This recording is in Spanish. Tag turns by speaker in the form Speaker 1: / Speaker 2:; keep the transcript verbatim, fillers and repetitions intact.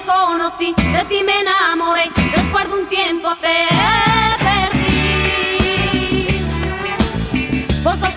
Speaker 1: conocí, de ti me enamoré, después de un tiempo te perdí. Por cosas